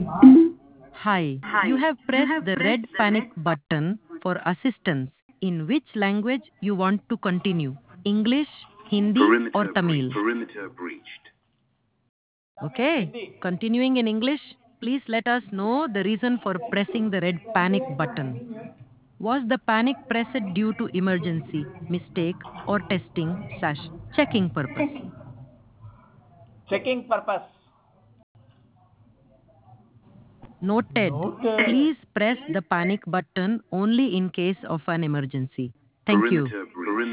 Hi, you have pressed the red panic button for assistance. In which language you want to continue? English, Hindi, or Tamil? Perimeter breached. Okay, continuing in English, please let us know the reason for pressing the red panic button. Was the panic pressed due to emergency, mistake, or testing slash checking purpose? Checking purpose. Noted. Noted. Please press the panic button only in case of an emergency. Thank you. Perimeter breached.